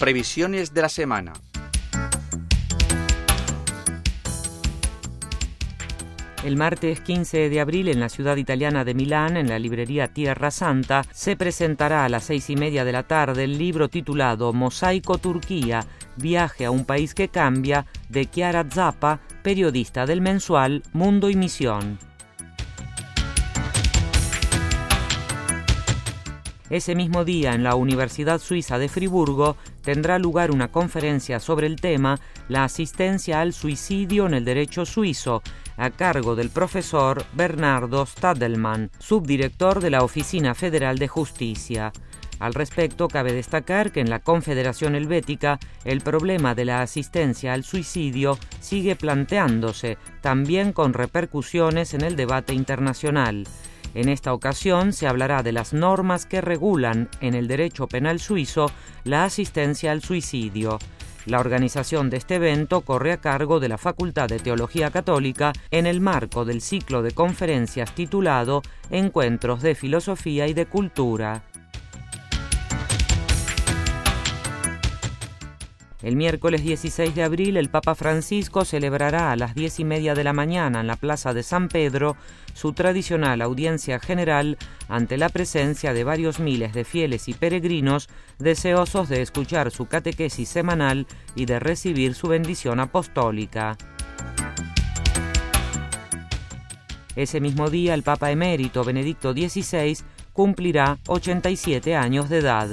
Previsiones de la semana. El martes 15 de abril en la ciudad italiana de Milán, en la librería Tierra Santa, se presentará a las 6:30 de la tarde el libro titulado Mosaico Turquía, viaje a un país que cambia, de Chiara Zappa, periodista del mensual Mundo y Misión. Ese mismo día, en la Universidad Suiza de Friburgo, tendrá lugar una conferencia sobre el tema La asistencia al suicidio en el derecho suizo, a cargo del profesor Bernardo Stadelmann, subdirector de la Oficina Federal de Justicia. Al respecto, cabe destacar que en la Confederación Helvética el problema de la asistencia al suicidio sigue planteándose, también con repercusiones en el debate internacional. En esta ocasión se hablará de las normas que regulan en el derecho penal suizo la asistencia al suicidio. La organización de este evento corre a cargo de la Facultad de Teología Católica en el marco del ciclo de conferencias titulado Encuentros de Filosofía y de Cultura. El miércoles 16 de abril el Papa Francisco celebrará a las 10:30 de la mañana en la Plaza de San Pedro su tradicional audiencia general ante la presencia de varios miles de fieles y peregrinos deseosos de escuchar su catequesis semanal y de recibir su bendición apostólica. Ese mismo día el Papa emérito Benedicto XVI cumplirá 87 años de edad.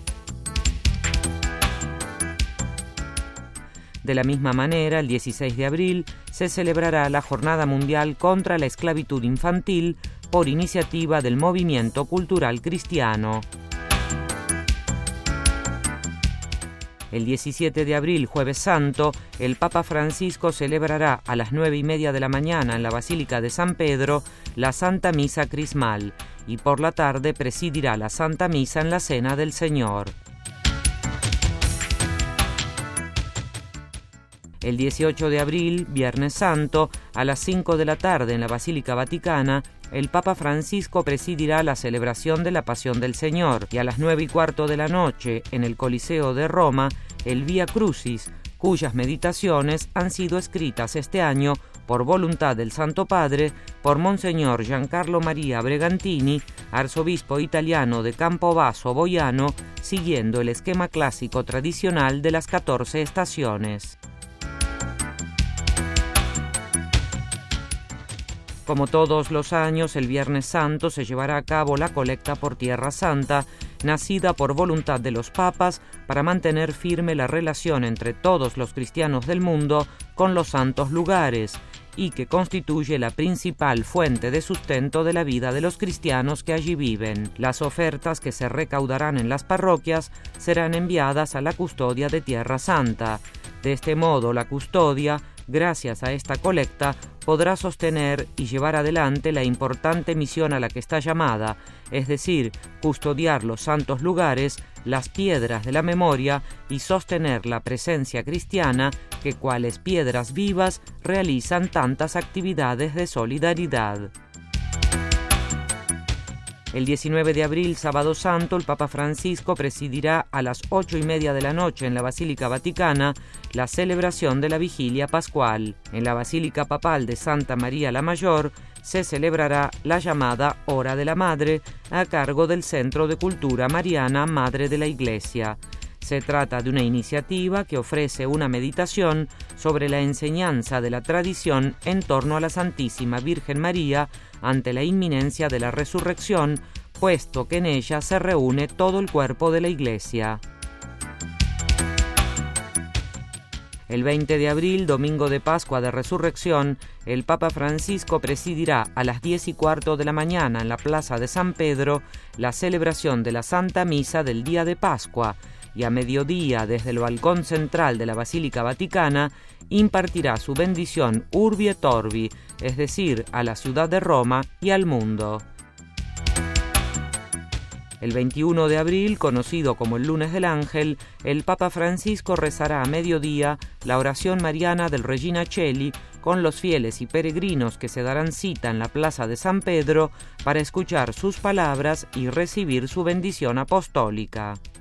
De la misma manera, el 16 de abril se celebrará la Jornada Mundial contra la Esclavitud Infantil por iniciativa del Movimiento Cultural Cristiano. El 17 de abril, Jueves Santo, el Papa Francisco celebrará a las 9:30 de la mañana en la Basílica de San Pedro la Santa Misa Crismal y por la tarde presidirá la Santa Misa en la Cena del Señor. El 18 de abril, Viernes Santo, a las 5 de la tarde en la Basílica Vaticana, el Papa Francisco presidirá la celebración de la Pasión del Señor y a las 9:15 de la noche, en el Coliseo de Roma, el Vía Crucis, cuyas meditaciones han sido escritas este año por voluntad del Santo Padre por Monseñor Giancarlo Maria Bregantini, arzobispo italiano de Campobasso Boiano, siguiendo el esquema clásico tradicional de las 14 estaciones. Como todos los años, el Viernes Santo se llevará a cabo la colecta por Tierra Santa, nacida por voluntad de los papas para mantener firme la relación entre todos los cristianos del mundo con los santos lugares y que constituye la principal fuente de sustento de la vida de los cristianos que allí viven. Las ofertas que se recaudarán en las parroquias serán enviadas a la custodia de Tierra Santa. De este modo, la custodia, gracias a esta colecta, podrá sostener y llevar adelante la importante misión a la que está llamada, es decir, custodiar los santos lugares, las piedras de la memoria y sostener la presencia cristiana que, cuales piedras vivas, realizan tantas actividades de solidaridad. El 19 de abril, Sábado Santo, el Papa Francisco presidirá a las 8:30 de la noche en la Basílica Vaticana la celebración de la Vigilia Pascual. En la Basílica Papal de Santa María la Mayor se celebrará la llamada Hora de la Madre a cargo del Centro de Cultura Mariana Madre de la Iglesia. Se trata de una iniciativa que ofrece una meditación sobre la enseñanza de la tradición en torno a la Santísima Virgen María ante la inminencia de la resurrección, puesto que en ella se reúne todo el cuerpo de la Iglesia. El 20 de abril, domingo de Pascua de Resurrección, el Papa Francisco presidirá a las 10:15 de la mañana en la Plaza de San Pedro la celebración de la Santa Misa del día de Pascua y a mediodía, desde el balcón central de la Basílica Vaticana, impartirá su bendición Urbi et Orbi, es decir, a la ciudad de Roma y al mundo. El 21 de abril, conocido como el Lunes del Ángel, el Papa Francisco rezará a mediodía la oración mariana del Regina Coeli con los fieles y peregrinos que se darán cita en la Plaza de San Pedro para escuchar sus palabras y recibir su bendición apostólica.